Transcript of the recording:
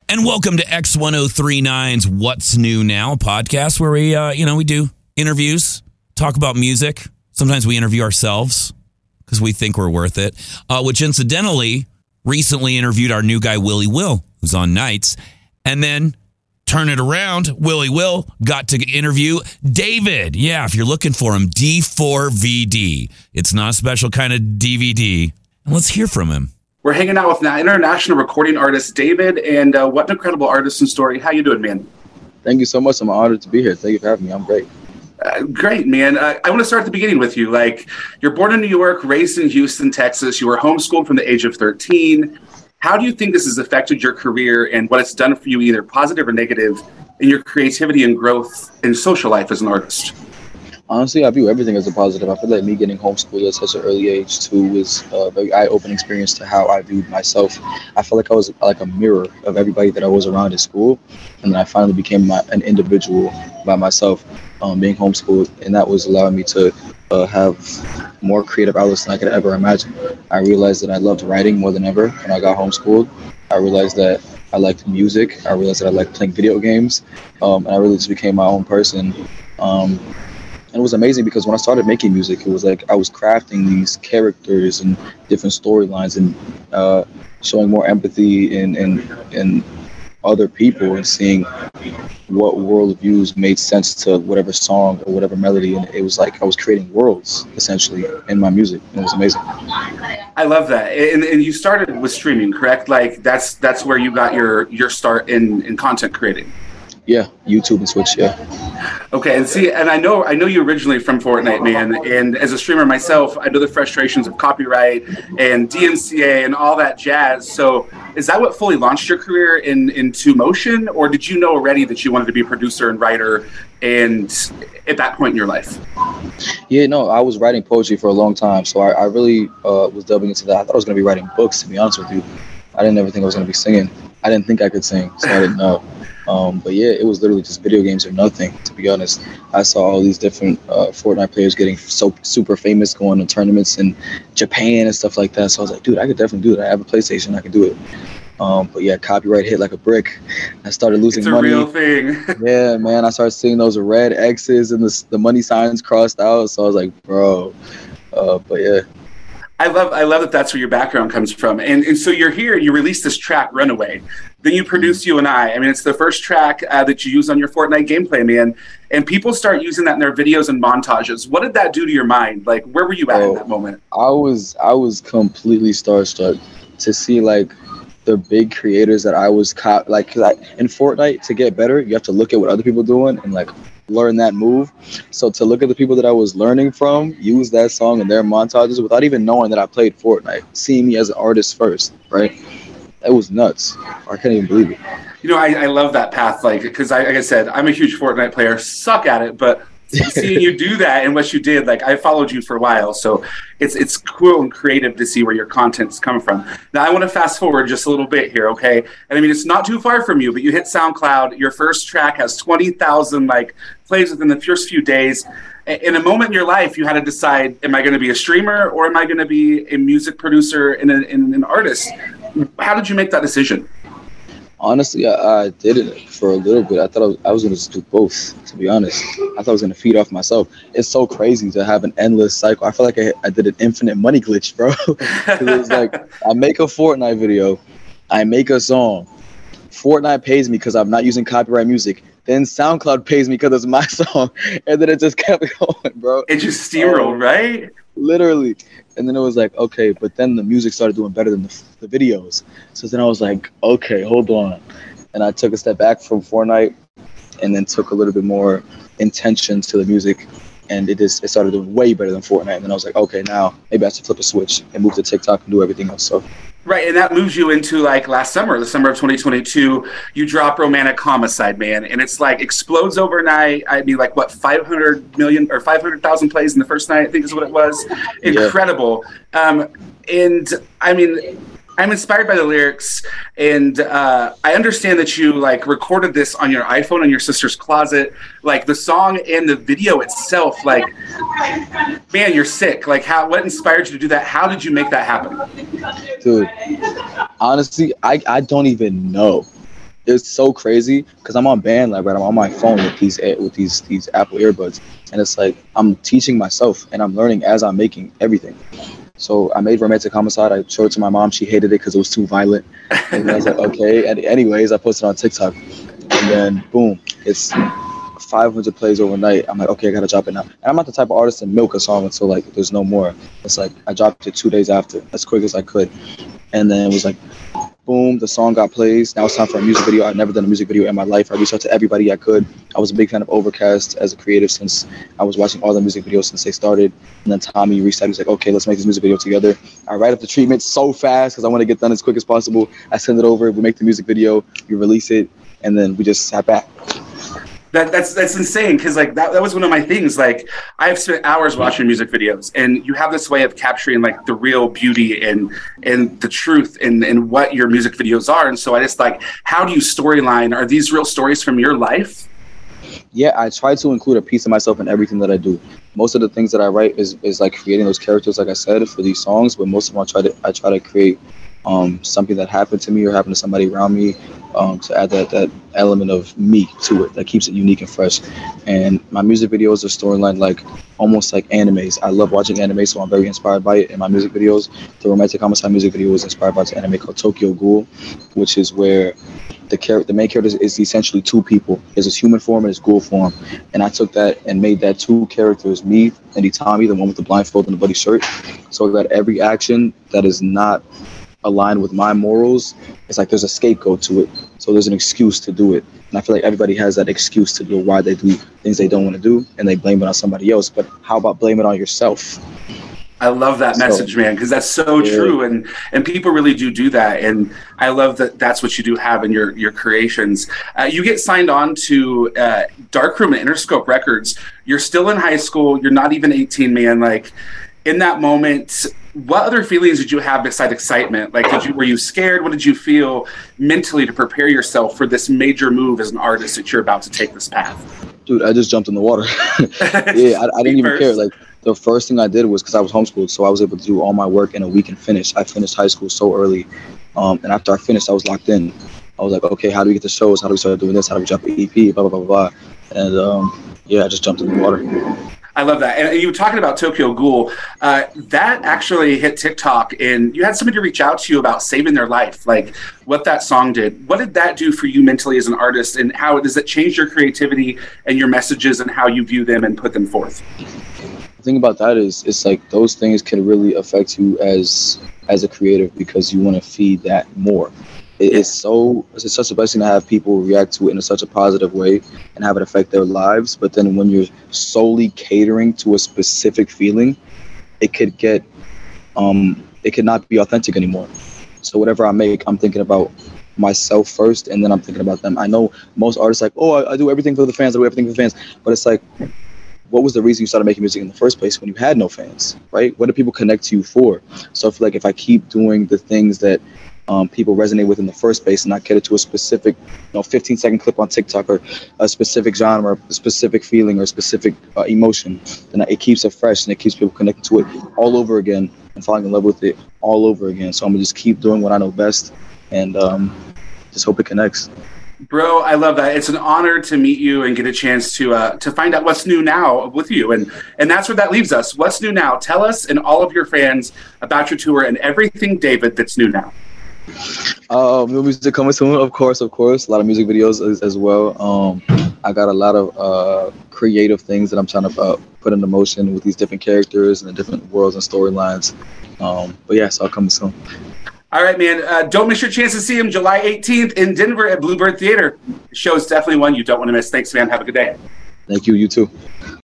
And welcome to X1039's What's New Now podcast, where we do interviews, talk about music. Sometimes we interview ourselves because we think we're worth it, which incidentally recently interviewed our new guy, Willie Will, who's on nights. And then turn it around, Willie Will got to interview David. Yeah, if you're looking for him, D4VD. It's not a special kind of DVD. And let's hear from him. We're hanging out with an international recording artist, David, and what an incredible artist and story. How you doing, man? Thank you so much. I'm honored to be here. Thank you for having me. I'm great. Great, man. I want to start at the beginning with you. You're born in New York, raised in Houston, Texas. You were homeschooled from the age of 13. How do you think this has affected your career and what it's done for you, either positive or negative, in your creativity and growth in social life as an artist? Honestly, I view everything as a positive. I feel like me getting homeschooled at such an early age, too, was a very eye-opening experience to how I viewed myself. I felt like I was like a mirror of everybody that I was around at school, and then I finally became an individual by myself, being homeschooled, and that was allowing me to have more creative outlets than I could ever imagine. I realized that I loved writing more than ever when I got homeschooled. I realized that I liked music. I realized that I liked playing video games, and I really just became my own person. And it was amazing because when I started making music, it was like I was crafting these characters and different storylines and showing more empathy in other people and seeing what worldviews made sense to whatever song or whatever melody. And it was like I was creating worlds, essentially, in my music. And it was amazing. I love that. And you started with streaming, correct? That's where you got your start in content creating. Yeah, YouTube and Twitch, yeah. Okay, and I know you originally from Fortnite, man, and as a streamer myself, I know the frustrations of copyright and DMCA and all that jazz. So is that what fully launched your career into motion, or did you know already that you wanted to be a producer and writer and at that point in your life? Yeah, no, I was writing poetry for a long time, so I really was delving into that. I thought I was going to be writing books, to be honest with you. I didn't ever think I was going to be singing. I didn't think I could sing, so I didn't know. But yeah, it was literally just video games or nothing, to be honest. I saw all these different Fortnite players getting so super famous, going to tournaments in Japan and stuff like that. So I was like, dude, I could definitely do it. I have a PlayStation, I can do it. But yeah, copyright hit like a brick. I started losing money. It's a real thing. Yeah, man. I started seeing those red X's and the money signs crossed out. So I was like, bro. But yeah. I love that that's where your background comes from. And so you're here, you released this track, Runaway. Then you produce You and I mean, it's the first track that you use on your Fortnite gameplay, man. And people start using that in their videos and montages. What did that do to your mind? Where were you at in that moment? I was completely starstruck to see, the big creators that I was in Fortnite, to get better, you have to look at what other people are doing and, learn that move. So to look at the people that I was learning from, use that song in their montages without even knowing that I played Fortnite, seeing me as an artist first, right? It was nuts. I can't even believe it. I love that path, because like I said, I'm a huge Fortnite player, suck at it, but seeing you do that and what you did, I followed you for a while, so it's cool and creative to see where your content's coming from. Now I want to fast forward just a little bit here, okay? And I mean, it's not too far from you, but you hit SoundCloud. Your first track has 20,000 plays within the first few days. In a moment in your life, you had to decide: am I going to be a streamer or am I going to be a music producer and an artist? How did you make that decision? Honestly, I did it for a little bit. I thought I was going to just do both, to be honest. I thought I was going to feed off myself. It's so crazy to have an endless cycle. I feel like I did an infinite money glitch, bro. It was I make a Fortnite video, I make a song. Fortnite pays me because I'm not using copyright music. Then SoundCloud pays me because it's my song. And then it just kept going, bro. It just steamrolled, right? Literally. And then it was okay, but then the music started doing better than the videos. So then I was like, okay, hold on. And I took a step back from Fortnite and then took a little bit more intention to the music. And it started doing way better than Fortnite. And then I was like, okay, now maybe I should flip a switch and move to TikTok and do everything else. So. Right, and that moves you into last summer, the summer of 2022, you drop Romantic Homicide, man, and it's explodes overnight. I mean, 500 million or 500,000 plays in the first night, I think is what it was. Incredible. Yeah. And I mean, I'm inspired by the lyrics, and I understand that you recorded this on your iPhone in your sister's closet. The song and the video itself, man, you're sick. What inspired you to do that? How did you make that happen? Dude, honestly, I don't even know. It's so crazy because I'm on BandLab, right? I'm on my phone with these Apple earbuds, and it's like I'm teaching myself and I'm learning as I'm making everything. So I made Romantic Homicide. I showed it to my mom. She hated it because it was too violent. And I was like, okay. And anyways, I posted it on TikTok, and then boom, it's 500 plays overnight. I'm like, okay, I gotta drop it now. And I'm not the type of artist to milk a song until like there's no more. It's like I dropped it 2 days after, as quick as I could, and then it was like, boom, the song got plays. Now it's time for a music video. I've never done a music video in my life. I reached out to everybody I could. I was a big fan of Overcast as a creative since I was watching all the music videos since they started. And then Tommy reached out. He's like, okay, let's make this music video together. I write up the treatment so fast because I want to get done as quick as possible. I send it over. We make the music video. We release it. And then we just sat back. That's insane because like that was one of my things. Like I've spent hours watching music videos, and you have this way of capturing like the real beauty and the truth and what your music videos are. And so I just like, how do you storyline? Are these real stories from your life? Yeah, I try to include a piece of myself in everything that I do. Most of the things that I write is like creating those characters, like I said, for these songs. But most of them I try to create something that happened to me or happened to somebody around me, to add that element of me to it that keeps it unique and fresh. And my music videos are storyline like almost like animes. I love watching anime, so I'm very inspired by it in my music videos. The Romantic Homicide music video was inspired by this anime called Tokyo Ghoul, which is where the main character is essentially two people. There's his human form and his ghoul form. And I took that and made that two characters, me and Itami, the one with the blindfold and the bloody shirt, so that every action that is not aligned with my morals, it's like there's a scapegoat to it. So there's an excuse to do it. And I feel like everybody has that excuse to do why they do things they don't want to do, and they blame it on somebody else. But how about blame it on yourself? I love that message, man, because that's so true, and people really do that, and I love that that's what you do have in your creations. You get signed on to Darkroom and Interscope Records. You're still in high school. You're not even 18, man. Like in that moment, what other feelings did you have besides excitement? Like, were you scared? What did you feel mentally to prepare yourself for this major move as an artist that you're about to take this path? Dude, I just jumped in the water. Yeah, I didn't even care. Like, the first thing I did was, because I was homeschooled, so I was able to do all my work in a week and finish. I finished high school so early. And after I finished, I was locked in. I was like, okay, how do we get the shows? How do we start doing this? How do we drop an EP? Blah, blah, blah, blah. And yeah, I just jumped in the water. I love that. And you were talking about Tokyo Ghoul. That actually hit TikTok, and you had somebody reach out to you about saving their life, like what that song did. What did that do for you mentally as an artist, and how does it change your creativity and your messages and how you view them and put them forth? The thing about that is, it's like those things can really affect you as a creative, because you want to feed that more. It's such a blessing to have people react to it in such a positive way and have it affect their lives. But then when you're solely catering to a specific feeling, it could get it could not be authentic anymore. So whatever I make, I'm thinking about myself first, and then I'm thinking about them. I know most artists like, oh, I do everything for the fans, I do everything for the fans. But it's like, what was the reason you started making music in the first place when you had no fans, right? What do people connect to you for? So I feel like if I keep doing the things that people resonate with in the first place, and not cater to a specific 15-second clip on TikTok, or a specific genre, or a specific feeling, or a specific emotion, then it keeps it fresh and it keeps people connected to it all over again and falling in love with it all over again. So I'm gonna just keep doing what I know best, and just hope it connects. Bro, I love that. It's an honor to meet you and get a chance to find out what's new now with you. And that's where that leaves us. What's new now? Tell us and all of your fans about your tour and everything, David, that's new now. New music coming soon, of course. A lot of music videos as well. I got a lot of creative things that I'm trying to put into motion with these different characters and the different worlds and storylines. But yeah, so I'll come soon. All right, man. Don't miss your chance to see him July 18th in Denver at Bluebird Theater. The show is definitely one you don't want to miss. Thanks, man. Have a good day. Thank you. You too.